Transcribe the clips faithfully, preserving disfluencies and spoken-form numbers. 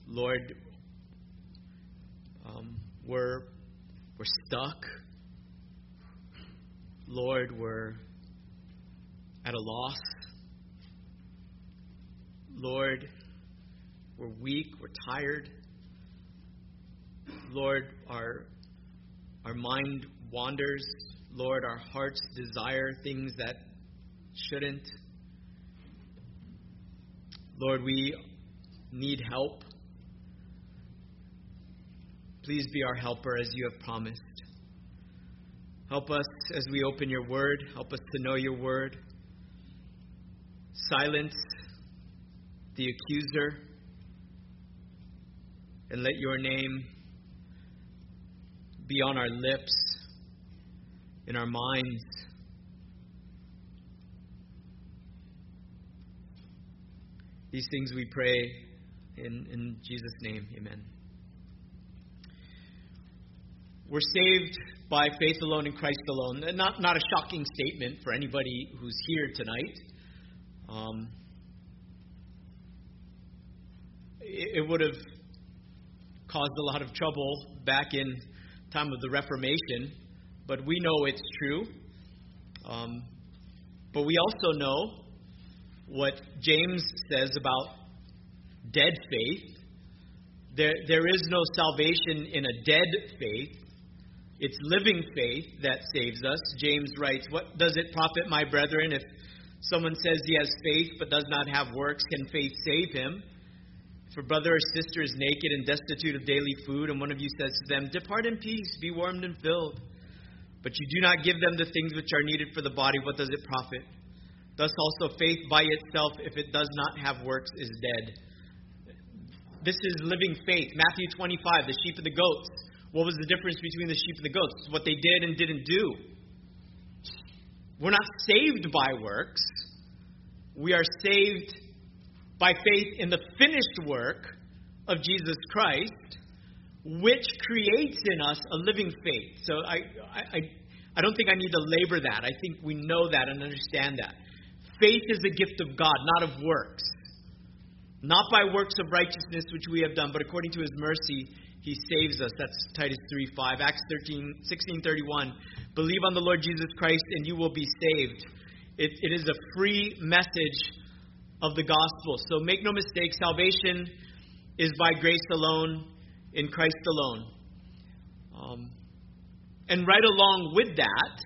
Lord, um, we're, we're stuck. Lord, we're at a loss. Lord, we're weak, we're tired. Lord, our, our mind wanders. Lord, our hearts desire things that shouldn't. Lord, we need help. Please be our helper as you have promised. Help us as we open your word. Help us to know your word. Silence the accuser, and let your name be on our lips, in our minds. These things we pray in, in Jesus' name. Amen. We're saved by faith alone in Christ alone. Not, not a shocking statement for anybody who's here tonight. Um, it, it would have caused a lot of trouble back in time of the Reformation, but we know it's true. Um, but we also know what James says about dead faith. There, there is no salvation in a dead faith. It's living faith that saves us. James writes, "What does it profit, my brethren, if someone says he has faith but does not have works? Can faith save him? If a brother or sister is naked and destitute of daily food, and one of you says to them, 'Depart in peace, be warmed and filled,' but you do not give them the things which are needed for the body, what does it profit? Thus also faith by itself, if it does not have works, is dead." This is living faith. Matthew twenty-five, the sheep and the goats. What was the difference between the sheep and the goats? What they did and didn't do. We're not saved by works. We are saved by faith in the finished work of Jesus Christ, which creates in us a living faith. So I, I, I don't think I need to labor that. I think we know that and understand that. Faith is a gift of God, not of works. Not by works of righteousness which we have done, but according to his mercy, he saves us. That's Titus three five. Acts thirteen, sixteen thirty-one. Believe on the Lord Jesus Christ and you will be saved. It, it is a free message of the gospel. So make no mistake, salvation is by grace alone, in Christ alone. Um, and right along with that,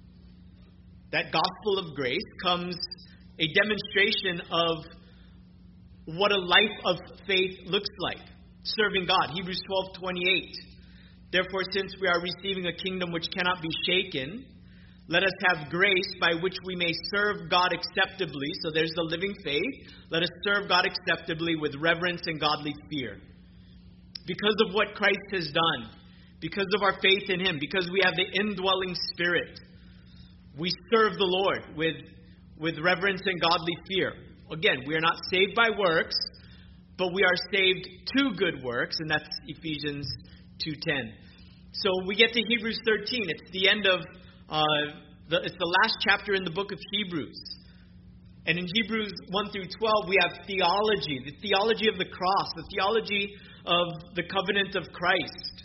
that gospel of grace, comes a demonstration of what a life of faith looks like. Serving God. Hebrews twelve twenty-eight. Therefore, since we are receiving a kingdom which cannot be shaken, let us have grace by which we may serve God acceptably. So there's the living faith. Let us serve God acceptably with reverence and godly fear. Because of what Christ has done, because of our faith in him, because we have the indwelling Spirit, we serve the Lord with, with reverence and godly fear. Again, we are not saved by works, but we are saved to good works, and that's Ephesians two ten. So we get to Hebrews thirteen. It's the end of, uh, the, it's the last chapter in the book of Hebrews. And in Hebrews one through twelve, we have theology, the theology of the cross, the theology of the covenant of Christ.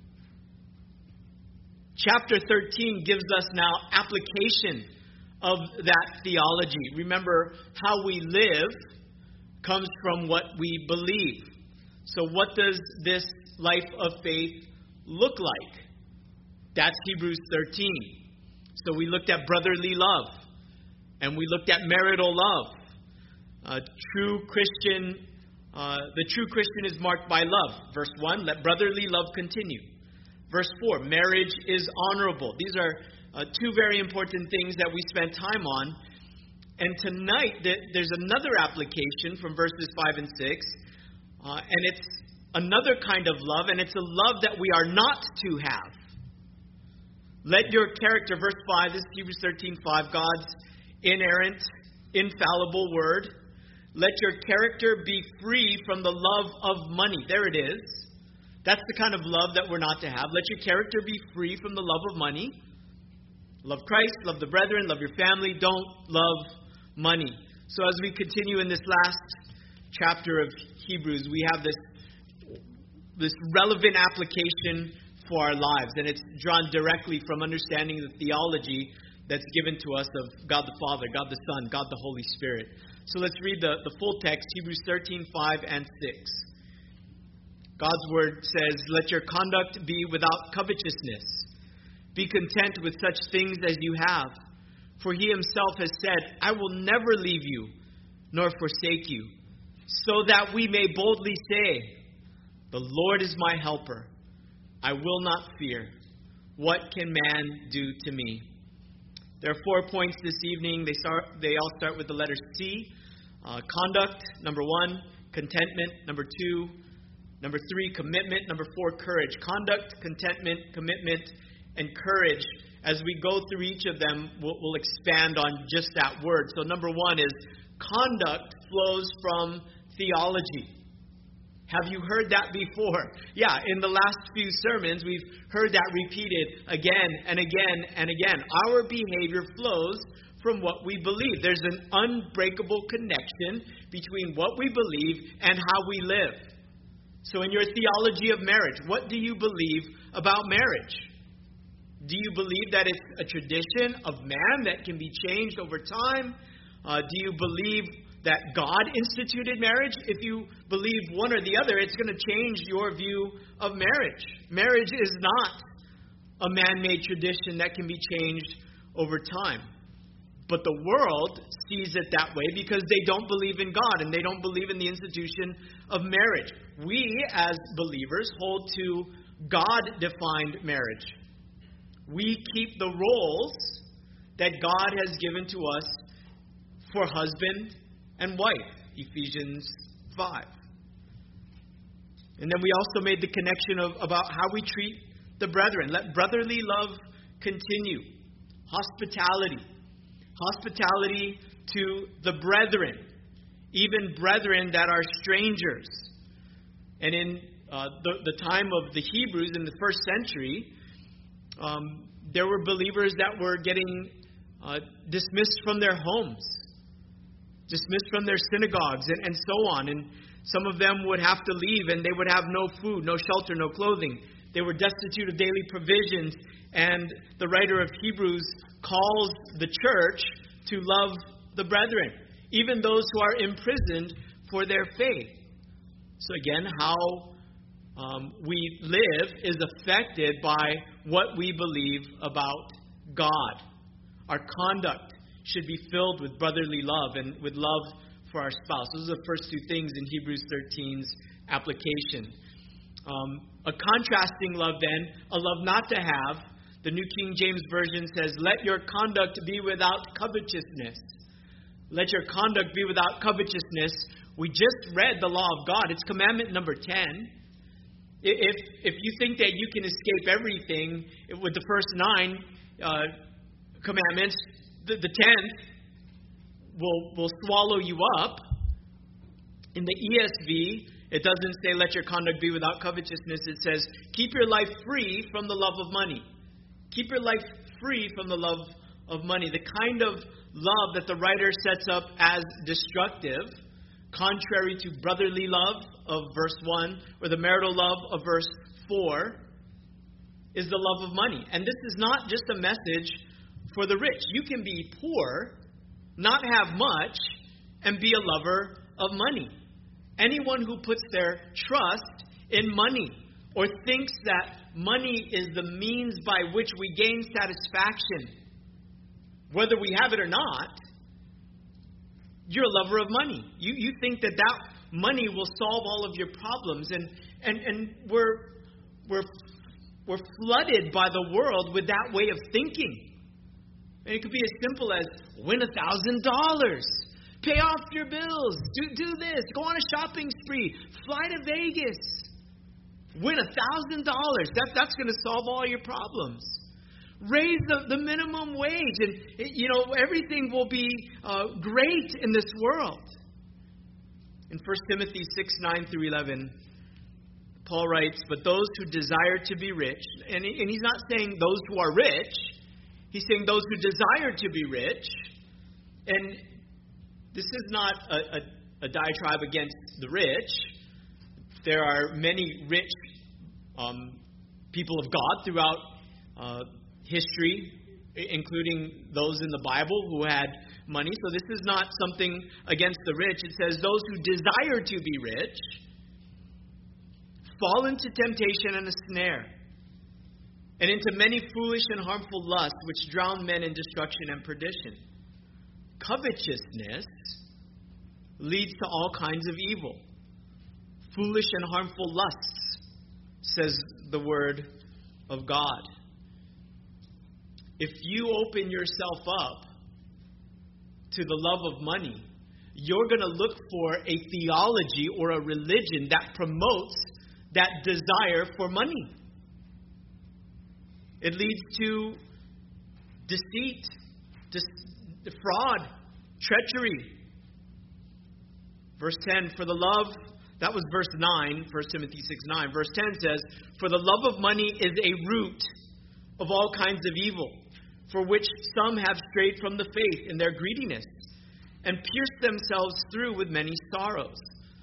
Chapter thirteen gives us now application of that theology. Remember, how we live comes from what we believe. So what does this life of faith look like? That's Hebrews thirteen. So we looked at brotherly love, and we looked at marital love. Uh, true Christian, uh, the true Christian is marked by love. Verse one, let brotherly love continue. Verse four, marriage is honorable. These are uh, two very important things that we spent time on. And tonight, there's another application from verses five and six, uh, and it's another kind of love, and it's a love that we are not to have. Let your character, verse five, this is Hebrews thirteen five, God's inerrant, infallible word. Let your character be free from the love of money. There it is. That's the kind of love that we're not to have. Let your character be free from the love of money. Love Christ, love the brethren, love your family. Don't love money. So as we continue in this last chapter of Hebrews, we have this this relevant application for our lives. And it's drawn directly from understanding the theology that's given to us of God the Father, God the Son, God the Holy Spirit. So let's read the, the full text, Hebrews thirteen, five and six. God's word says, "Let your conduct be without covetousness. Be content with such things as you have. For he himself has said, I will never leave you, nor forsake you. So that we may boldly say, the Lord is my helper. I will not fear. What can man do to me?" There are four points this evening. They start. They all start with the letter C. Uh, conduct, number one. Contentment, number two. Number three, commitment. Number four, courage. Conduct, contentment, commitment, and courage. As we go through each of them, we'll, we'll expand on just that word. So number one is conduct flows from theology. Have you heard that before? Yeah, in the last few sermons, we've heard that repeated again and again and again. Our behavior flows from what we believe. There's an unbreakable connection between what we believe and how we live. So in your theology of marriage, what do you believe about marriage? Do you believe that it's a tradition of man that can be changed over time? Uh, do you believe that God instituted marriage? If you believe one or the other, it's going to change your view of marriage. Marriage is not a man-made tradition that can be changed over time. But the world sees it that way because they don't believe in God and they don't believe in the institution of marriage. We, as believers, hold to God-defined marriage. We keep the roles that God has given to us for husband and wife, Ephesians five. And then we also made the connection of about how we treat the brethren. Let brotherly love continue. Hospitality. Hospitality to the brethren, even brethren that are strangers. And in uh, the, the time of the Hebrews in the first century, um, there were believers that were getting uh, dismissed from their homes, dismissed from their synagogues, and, and so on. And some of them would have to leave, and they would have no food, no shelter, no clothing. They were destitute of daily provisions. And the writer of Hebrews calls the church to love the brethren, even those who are imprisoned for their faith. So again, how um, we live is affected by what we believe about God. Our conduct should be filled with brotherly love and with love for our spouse. Those are the first two things in Hebrews thirteen's application. Um, a contrasting love then, a love not to have. The New King James Version says, let your conduct be without covetousness. Let your conduct be without covetousness. We just read the law of God. It's commandment number ten. If if you think that you can escape everything with the first nine uh, commandments, the, the tenth will, will swallow you up. In the E S V, it doesn't say let your conduct be without covetousness. It says keep your life free from the love of money. Keep your life free from the love of money. The kind of love that the writer sets up as destructive, contrary to brotherly love of verse one, or the marital love of verse four, is the love of money. And this is not just a message for the rich. You can be poor, not have much, and be a lover of money. Anyone who puts their trust in money or thinks that money is the means by which we gain satisfaction, whether we have it or not, you're a lover of money. You you think that that money will solve all of your problems, and and and we're we're we're flooded by the world with that way of thinking. And it could be as simple as win a thousand dollars, pay off your bills, do do this, go on a shopping spree, fly to Vegas. Win a thousand dollars. That that's going to solve all your problems. Raise the, the minimum wage, and you know everything will be uh, great in this world. In First Timothy six nine through eleven, Paul writes, "But those who desire to be rich," and, he, and he's not saying those who are rich. He's saying those who desire to be rich. And this is not a, a, a diatribe against the rich. there are many rich um, people of God throughout uh, history, including those in the Bible who had money. So this is not something against the rich. It says those who desire to be rich fall into temptation and a snare, and into many foolish and harmful lusts, which drown men in destruction and perdition. Covetousness leads to all kinds of evil. Foolish and harmful lusts, says the Word of God. If you open yourself up to the love of money, you're going to look for a theology or a religion that promotes that desire for money. It leads to deceit, dis- fraud, treachery. Verse ten, for the love, that was verse nine, First Timothy six nine. Verse ten says, for the love of money is a root of all kinds of evil, for which some have strayed from the faith in their greediness, and pierced themselves through with many sorrows.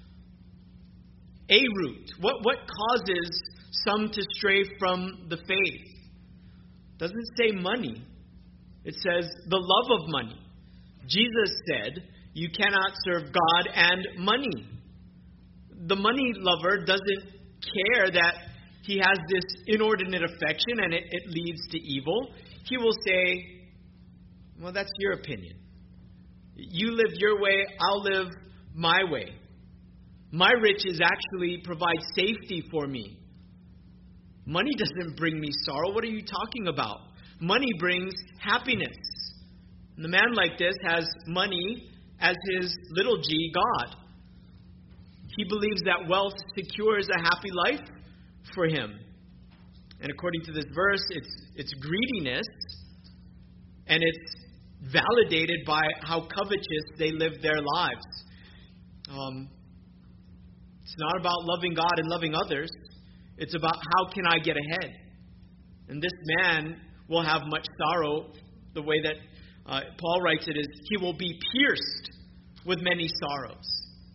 A root. What, what causes some to stray from the faith? Doesn't say money. It says the love of money. Jesus said, you cannot serve God and money. The money lover doesn't care that he has this inordinate affection and it, it leads to evil. He will say, well, that's your opinion. You live your way, I'll live my way. My riches actually provide safety for me. Money doesn't bring me sorrow. What are you talking about? Money brings happiness. And the man like this has money as his little g, God. He believes that wealth secures a happy life for him. And according to this verse, it's it's greediness, and it's validated by how covetous they live their lives. Um, it's not about loving God and loving others. It's about how can I get ahead. And this man will have much sorrow. The way that uh, Paul writes it is, he will be pierced with many sorrows.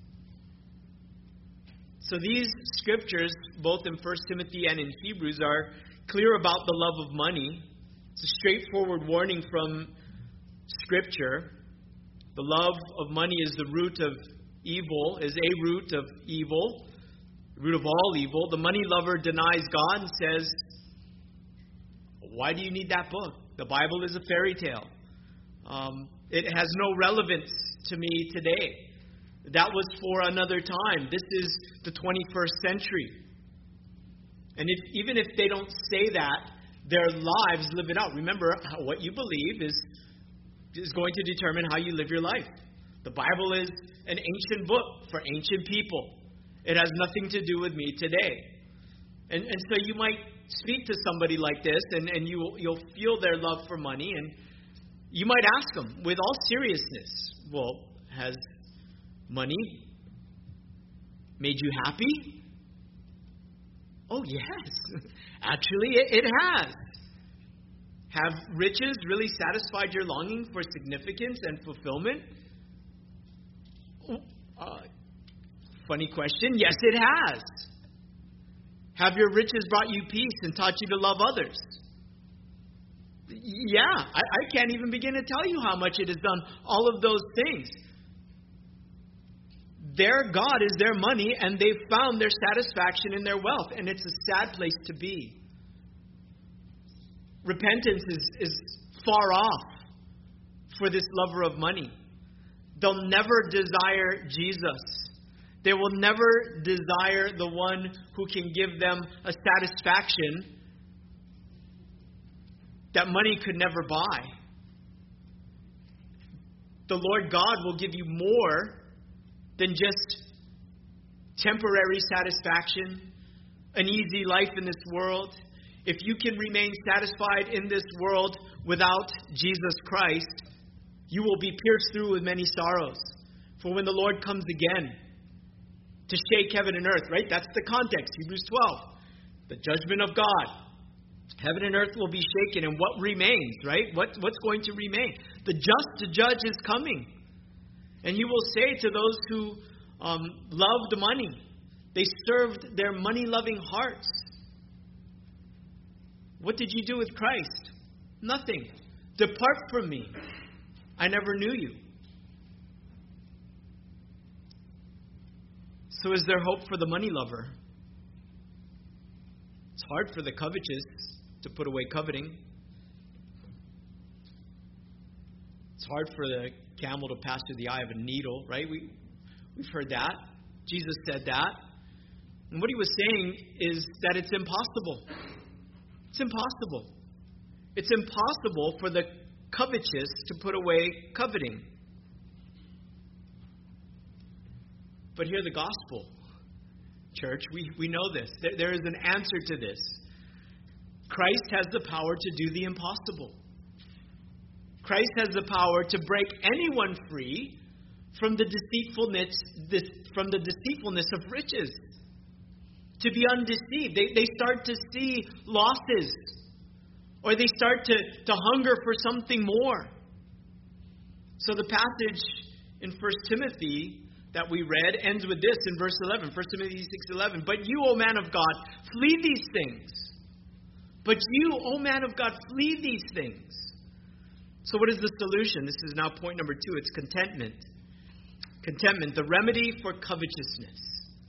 So these scriptures, both in First Timothy and in Hebrews, are clear about the love of money. It's a straightforward warning from Scripture. The love of money is the root of evil, is a root of evil, the root of all evil. The money lover denies God and says, why do you need that book? The Bible is a fairy tale. Um, it has no relevance to me today. That was for another time. This is the twenty-first century. And if, even if they don't say that, their lives live it out. Remember, how, what you believe is, is going to determine how you live your life. The Bible is an ancient book for ancient people. It has nothing to do with me today. And, and so you might speak to somebody like this, and, and you, you'll feel their love for money, and you might ask them with all seriousness, well, has money made you happy? Oh, yes. Actually, it, it has. Have riches really satisfied your longing for significance and fulfillment? Uh, funny question. Yes, it has. Have your riches brought you peace and taught you to love others? Yeah, I, I can't even begin to tell you how much it has done all of those things. Their God is their money, and they've found their satisfaction in their wealth, and it's a sad place to be. Repentance is, is far off for this lover of money. They'll never desire Jesus. They will never desire the one who can give them a satisfaction that money could never buy. The Lord God will give you more than just temporary satisfaction, an easy life in this world. If you can remain satisfied in this world without Jesus Christ, you will be pierced through with many sorrows. For when the Lord comes again to shake heaven and earth, right? That's the context, Hebrews twelve. The judgment of God. Heaven and earth will be shaken, and what remains, right? What, what's going to remain? The just judge is coming. And he will say to those who um, loved money, They served their money-loving hearts. What did you do with Christ? Nothing. Depart from me. I never knew you. So is there hope for the money lover? It's hard for the covetous to put away coveting. It's hard for the camel to pass through the eye of a needle, right? We, we've heard that. Jesus said that. And what he was saying is that it's impossible. It's impossible. It's impossible for the covetous to put away coveting. But hear the gospel, church. We, we know this. There, there is an answer to this. Christ has the power to do the impossible. Christ has the power to break anyone free from the deceitfulness, this, from the deceitfulness of riches. To be undeceived. They, they start to see losses. Or they start to, to hunger for something more. So the passage in First Timothy that we read ends with this in verse eleven. First Timothy six eleven. But you, O man of God, flee these things. But you, O man of God, flee these things. So what is the solution? This is now point number two. It's contentment. Contentment, the remedy for covetousness.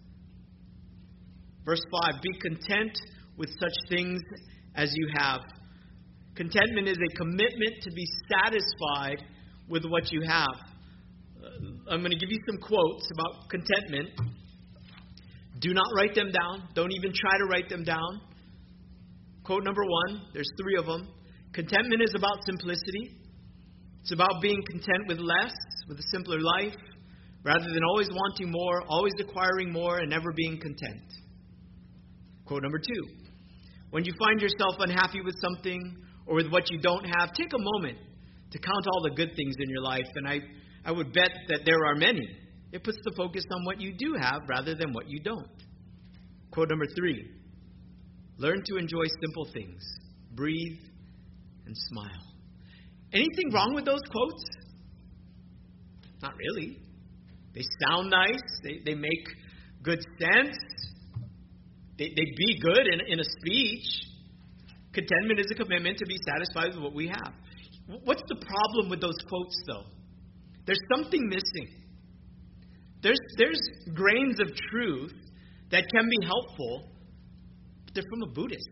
Verse five, be content with such things as you have. Contentment is a commitment to be satisfied with what you have. Uh, I'm going to give you some quotes about contentment. Do not write them down. Don't even try to write them down. Quote number one, there's three of them. Contentment is about simplicity. It's about being content with less, with a simpler life, rather than always wanting more, always acquiring more, and never being content. Quote number two, when you find yourself unhappy with something or with what you don't have, take a moment to count all the good things in your life, and I, I would bet that there are many. It puts the focus on what you do have rather than what you don't. Quote number three, learn to enjoy simple things. Breathe and smile. Anything wrong with those quotes? Not really. They sound nice. They, they make good sense. They, they be good in, in a speech. Contentment is a commitment to be satisfied with what we have. What's the problem with those quotes, though? There's something missing. There's, there's grains of truth that can be helpful, but they're from a Buddhist.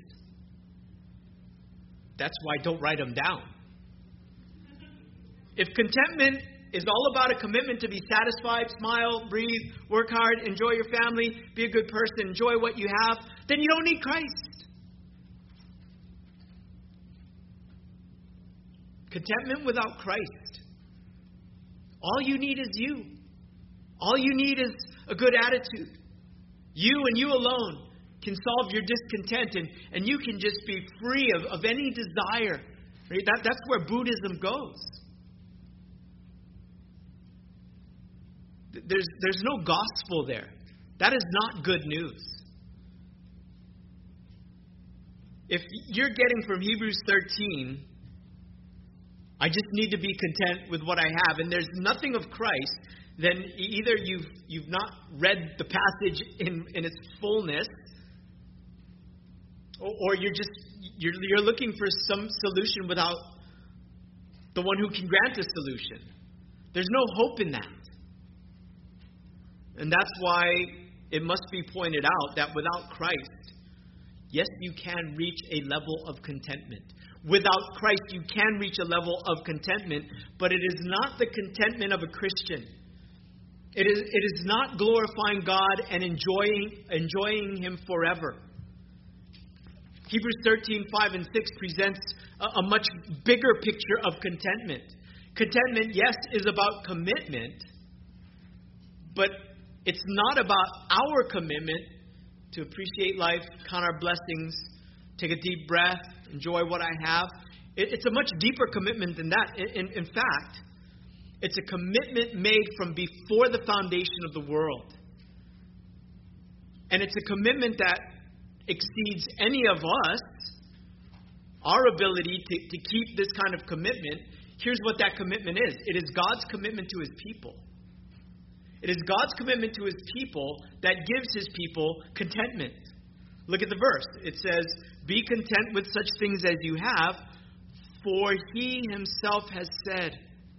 That's why I don't write them down. If contentment is all about a commitment to be satisfied, smile, breathe, work hard, enjoy your family, be a good person, enjoy what you have, then you don't need Christ. Contentment without Christ. All you need is you. All you need is a good attitude. You and you alone can solve your discontent, and, and you can just be free of, of any desire. Right? That, that's where Buddhism goes. There's, there's no gospel there. That is not good news. If you're getting from Hebrews thirteen, I just need to be content with what I have, and there's nothing of Christ, then either you've you've not read the passage in, in its fullness, or, or you're just you're you're looking for some solution without the one who can grant a solution. There's no hope in that. And that's why it must be pointed out that without Christ, yes, you can reach a level of contentment. Without Christ, you can reach a level of contentment, but it is not the contentment of a Christian. It is, it is not glorifying God and enjoying, enjoying Him forever. Hebrews thirteen, five and six presents a, a much bigger picture of contentment. Contentment, yes, is about commitment, but it's not about our commitment to appreciate life, count our blessings, take a deep breath, enjoy what I have. It, it's a much deeper commitment than that. In, in, in fact, it's a commitment made from before the foundation of the world. And it's a commitment that exceeds any of us, our ability to, to keep this kind of commitment. Here's what that commitment is. It is God's commitment to His people. It is God's commitment to his people that gives his people contentment. Look at the verse. It says, be content with such things as you have, for he himself has said,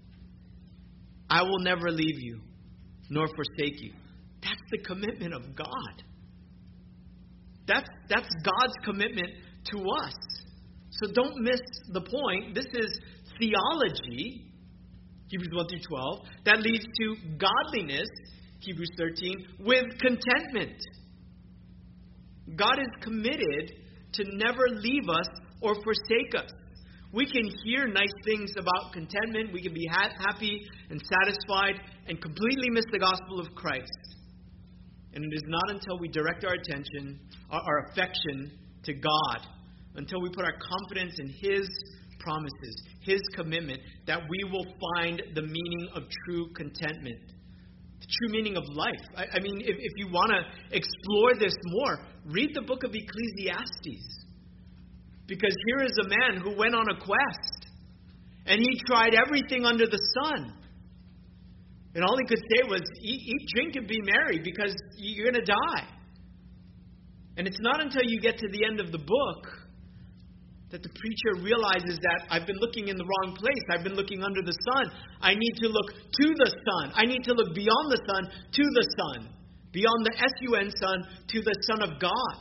I will never leave you, nor forsake you. That's the commitment of God. That's, that's God's commitment to us. So don't miss the point. This is theology, Hebrews one through twelve, that leads to godliness, Hebrews thirteen, with contentment. God is committed to never leave us or forsake us. We can hear nice things about contentment. We can be ha- happy and satisfied and completely miss the gospel of Christ. And it is not until we direct our attention, our, our affection to God, until we put our confidence in his promises, his commitment, that we will find the meaning of true contentment, the true meaning of life. I, I mean, if, if you want to explore this more, read the book of Ecclesiastes. Because here is a man who went on a quest, and he tried everything under the sun. And all he could say was, eat, eat drink, and be merry, because you're going to die. And it's not until you get to the end of the book that the preacher realizes that I've been looking in the wrong place. I've been looking under the sun. I need to look to the sun. I need to look beyond the sun to the sun. Beyond the S U N sun to the Son of God.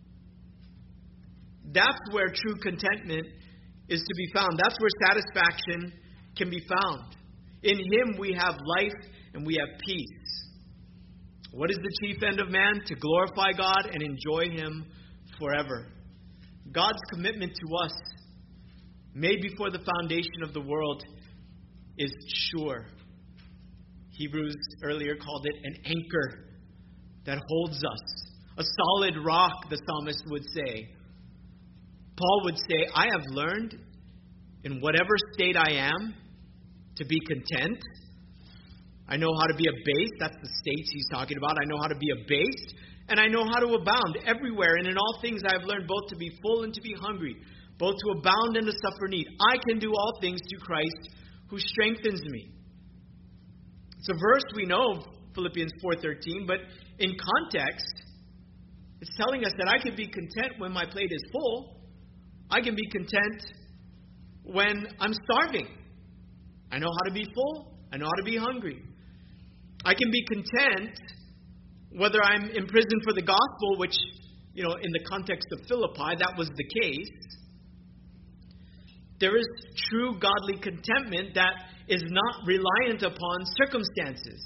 That's where true contentment is to be found. That's where satisfaction can be found. In him we have life and we have peace. What is the chief end of man? To glorify God and enjoy him forever. God's commitment to us, made before the foundation of the world, is sure. Hebrews earlier called it an anchor that holds us. A solid rock, the psalmist would say. Paul would say, I have learned in whatever state I am to be content. I know how to be abased. That's the states he's talking about. I know how to be abased. And I know how to abound everywhere. And in all things I have learned both to be full and to be hungry. Both to abound and to suffer need. I can do all things through Christ who strengthens me. It's a verse we know, Philippians four thirteen. But in context, it's telling us that I can be content when my plate is full. I can be content when I'm starving. I know how to be full. I know how to be hungry. I can be content whether I'm in prison for the gospel, which, you know, in the context of Philippi, that was the case. There is true godly contentment that is not reliant upon circumstances.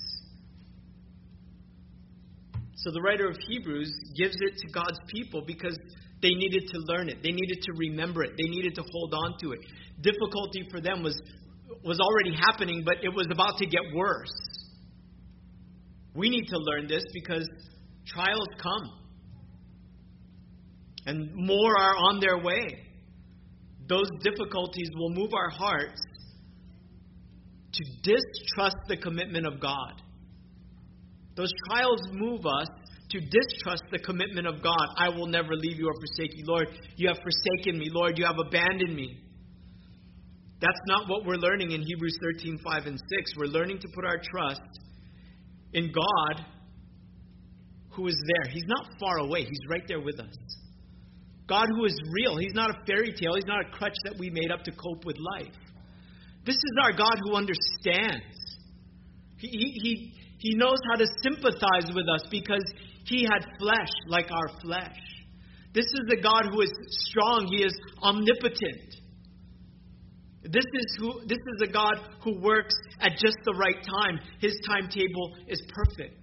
So the writer of Hebrews gives it to God's people because they needed to learn it. They needed to remember it. They needed to hold on to it. Difficulty for them was, was already happening, but it was about to get worse. We need to learn this because trials come. And more are on their way. Those difficulties will move our hearts to distrust the commitment of God. Those trials move us to distrust the commitment of God. I will never leave you or forsake you. Lord, you have forsaken me. Lord, you have abandoned me. That's not what we're learning in Hebrews thirteen, five and six. We're learning to put our trust in God who is there. He's not far away. He's right there with us. God who is real. He's not a fairy tale. He's not a crutch that we made up to cope with life. This is our God who understands. He, he, he, he knows how to sympathize with us because he had flesh like our flesh. This is the God who is strong. He is omnipotent. This is who. This is a God who works at just the right time. His timetable is perfect.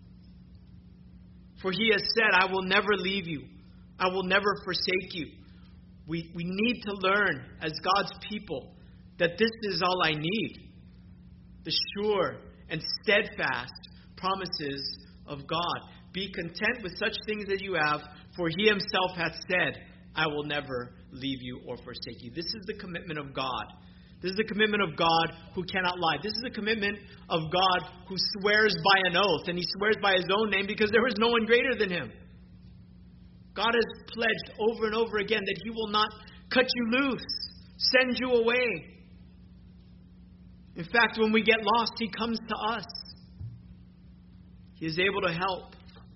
For he has said, I will never leave you. I will never forsake you. We, we need to learn as God's people that this is all I need. The sure and steadfast promises of God. Be content with such things as you have, for he himself hath said, I will never leave you or forsake you. This is the commitment of God. This is the commitment of God who cannot lie. This is the commitment of God who swears by an oath. And he swears by his own name because there is no one greater than him. God has pledged over and over again that he will not cut you loose, send you away. In fact, when we get lost, he comes to us. He is able to help.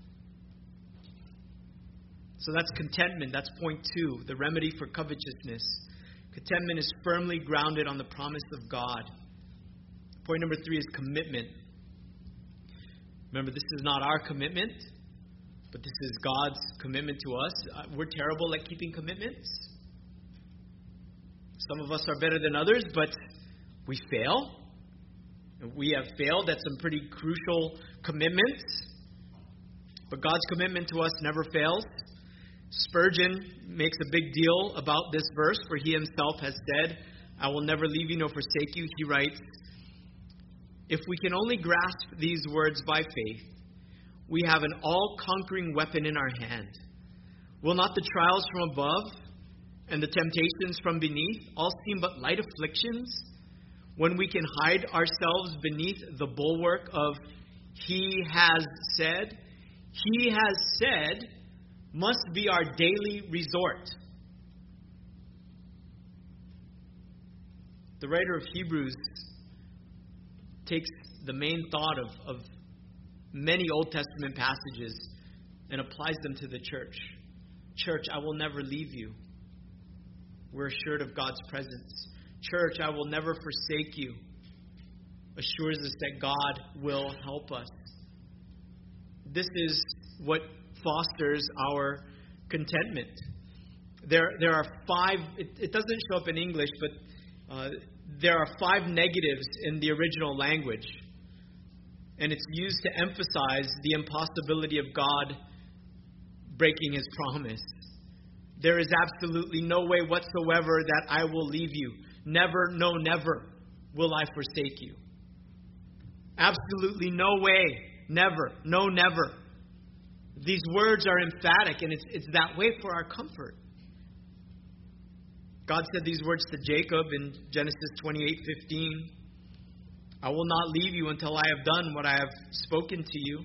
So that's contentment. That's point two, the remedy for covetousness. Contentment is firmly grounded on the promise of God. Point number three is commitment. Remember, this is not our commitment, but this is God's commitment to us. Uh, we're terrible at keeping commitments. Some of us are better than others, but we fail. We have failed at some pretty crucial commitments. But God's commitment to us never fails. Spurgeon makes a big deal about this verse, for he himself has said, I will never leave you nor forsake you. He writes, if we can only grasp these words by faith, we have an all-conquering weapon in our hand. Will not the trials from above and the temptations from beneath all seem but light afflictions, when we can hide ourselves beneath the bulwark of He has said? He has said must be our daily resort. The writer of Hebrews takes the main thought of, of many Old Testament passages and applies them to the church. Church, I will never leave you. We're assured of God's presence. Church, I will never forsake you. Assures us that God will help us. This is what fosters our contentment. There, there are five, it, it doesn't show up in English, but uh, there are five negatives in the original language. And it's used to emphasize the impossibility of God breaking His promise. There is absolutely no way whatsoever that I will leave you. Never, no, never will I forsake you. Absolutely no way. Never, no, never. These words are emphatic, and it's, it's that way for our comfort. God said these words to Jacob in Genesis twenty-eight fifteen. I will not leave you until I have done what I have spoken to you.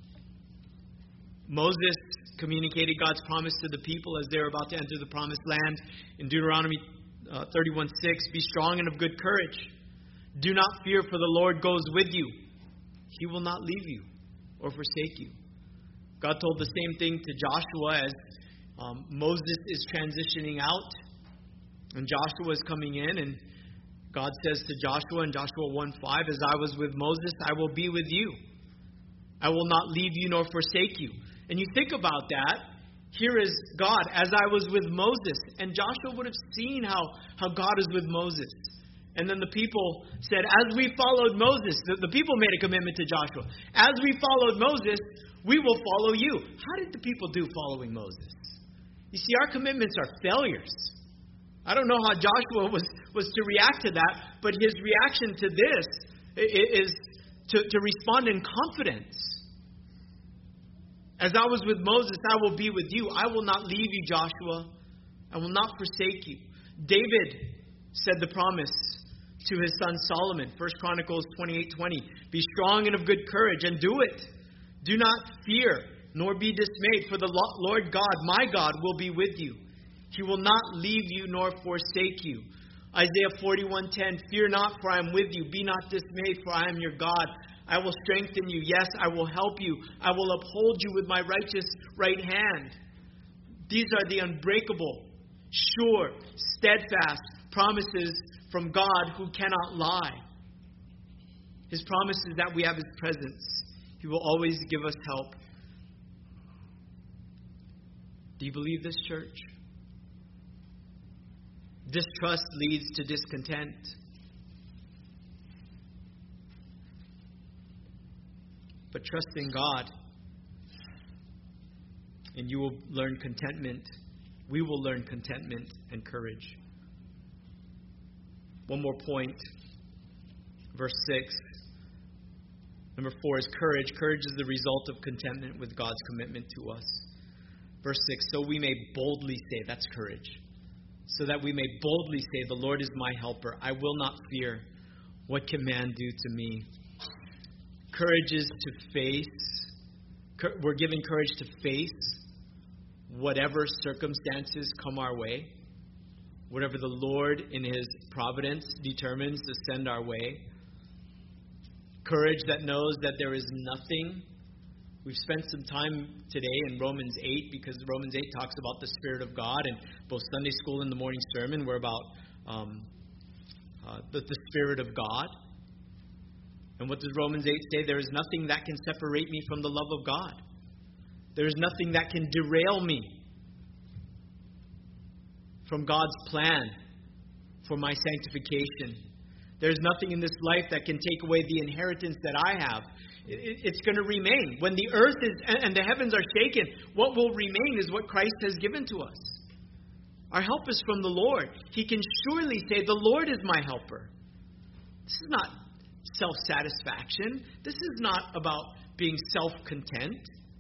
Moses communicated God's promise to the people as they were about to enter the promised land in Deuteronomy uh, thirty-one six. Be strong and of good courage. Do not fear, for the Lord goes with you. He will not leave you or forsake you. God told the same thing to Joshua as um, Moses is transitioning out. And Joshua is coming in, and God says to Joshua in Joshua one five, as I was with Moses, I will be with you. I will not leave you nor forsake you. And you think about that, here is God, as I was with Moses. And Joshua would have seen how, how God is with Moses. And then the people said, as we followed Moses, the, the people made a commitment to Joshua. As we followed Moses, we will follow you. How did the people do following Moses? You see, our commitments are failures. I don't know how Joshua was, was to react to that, but his reaction to this is to, to respond in confidence. As I was with Moses, I will be with you. I will not leave you, Joshua. I will not forsake you. David said the promise to his son Solomon, First Chronicles twenty-eight twenty. Be strong and of good courage, and do it. Do not fear, nor be dismayed, for the Lord God, my God, will be with you. He will not leave you nor forsake you. Isaiah forty-one ten. Fear not, for I am with you. Be not dismayed, for I am your God. I will strengthen you. Yes, I will help you. I will uphold you with my righteous right hand. These are the unbreakable, sure, steadfast promises from God who cannot lie. His promise is that we have His presence. He will always give us help. Do you believe this, church? Distrust leads to discontent. But trust in God, and you will learn contentment. We will learn contentment and courage. One more point. Verse six. Number four is courage. Courage is the result of contentment with God's commitment to us. Verse six. So we may boldly say, that's courage. So that we may boldly say, the Lord is my helper. I will not fear. What can man do to me? Courage is to face. We're given courage to face whatever circumstances come our way. Whatever the Lord in His providence determines to send our way. Courage that knows that there is nothing We've spent some time today in Romans eight because Romans eight talks about the Spirit of God, and both Sunday school and the morning sermon were about um, uh, the, the Spirit of God. And what does Romans eight say? There is nothing that can separate me from the love of God. There is nothing that can derail me from God's plan for my sanctification. There's nothing in this life that can take away the inheritance that I have. It's going to remain. When the earth is and the heavens are shaken, what will remain is what Christ has given to us. Our help is from the Lord. He can surely say, the Lord is my helper. This is not self-satisfaction. This is not about being self-content.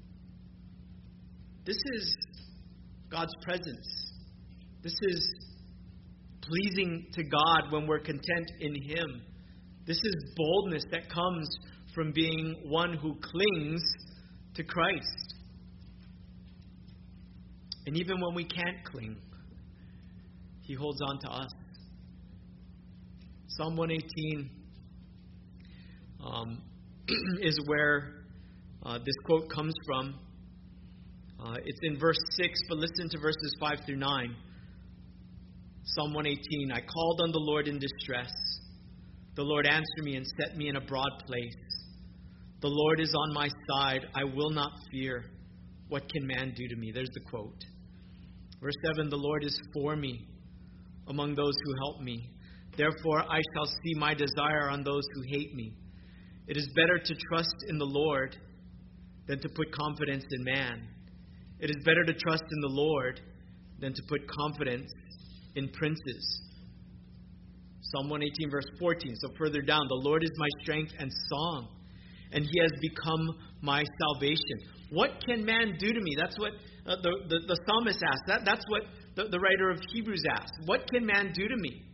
This is God's presence. This is pleasing to God when we're content in Him. This is boldness that comes from being one who clings to Christ. And even when we can't cling, He holds on to us. Psalm one eighteen um, is where uh, this quote comes from. Uh, it's in verse six, but listen to verses five through nine. Psalm one eighteen, I called on the Lord in distress. The Lord answered me and set me in a broad place. The Lord is on my side. I will not fear. What can man do to me? There's the quote. Verse seven, the Lord is for me among those who help me. Therefore I shall see my desire on those who hate me. It is better to trust in the Lord than to put confidence in man. It is better to trust in the Lord than to put confidence in princes. Psalm one eighteen verse fourteen. So further down, the Lord is my strength and song, and He has become my salvation. What can man do to me? That's what uh, the, the, the psalmist asked. That, that's what the, the writer of Hebrews asked. What can man do to me?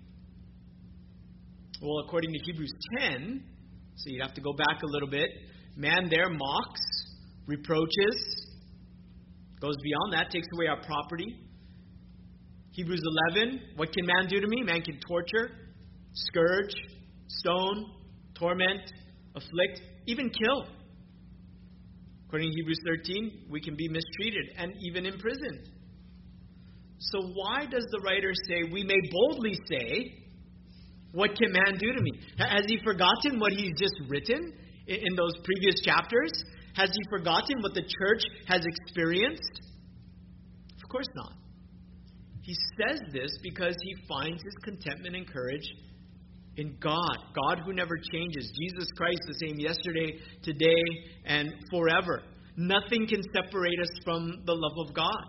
Well, according to Hebrews ten, so you'd have to go back a little bit, man there mocks, reproaches, goes beyond that, takes away our property. Hebrews eleven, what can man do to me? Man can torture, scourge, stone, torment, afflict, even kill. According to Hebrews thirteen, we can be mistreated and even imprisoned. So why does the writer say, we may boldly say, what can man do to me? Has he forgotten what he's just written in those previous chapters? Has he forgotten what the church has experienced? Of course not. He says this because he finds his contentment and courage in God. God who never changes. Jesus Christ the same yesterday, today, and forever. Nothing can separate us from the love of God.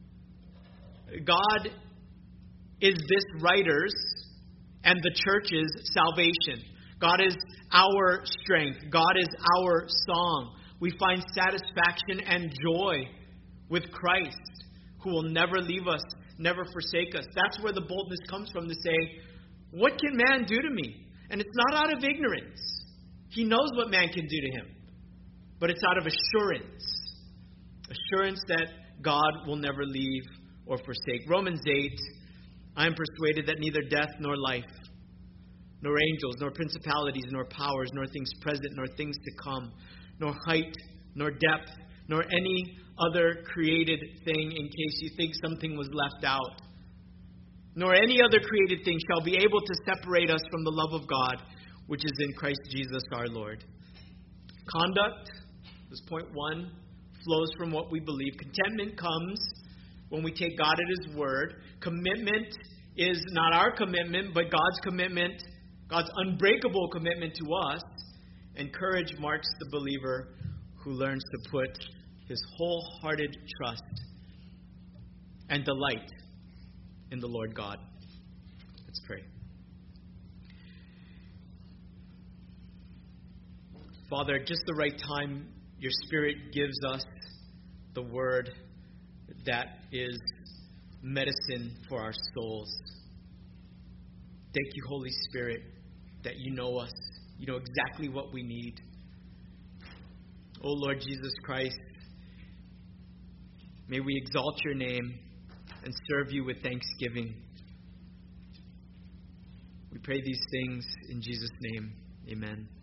God is this writer's and the church's salvation. God is our strength. God is our song. We find satisfaction and joy with Christ, who will never leave us, never forsake us. That's where the boldness comes from, to say, what can man do to me? And it's not out of ignorance. He knows what man can do to him. But it's out of assurance. Assurance that God will never leave or forsake. Romans eight, I am persuaded that neither death nor life, nor angels, nor principalities, nor powers, nor things present, nor things to come, nor height, nor depth, nor any other created thing, in case you think something was left out, nor any other created thing shall be able to separate us from the love of God, which is in Christ Jesus our Lord. Conduct, this point one, flows from what we believe. Contentment comes when we take God at His word. Commitment is not our commitment, but God's commitment, God's unbreakable commitment to us. And courage marks the believer who learns to put his wholehearted trust and delight in the Lord God. Let's pray. Father, at just the right time, your Spirit gives us the word that is medicine for our souls. Thank you, Holy Spirit, that you know us. You know exactly what we need. Oh, Lord Jesus Christ, may we exalt your name and serve you with thanksgiving. We pray these things in Jesus' name. Amen.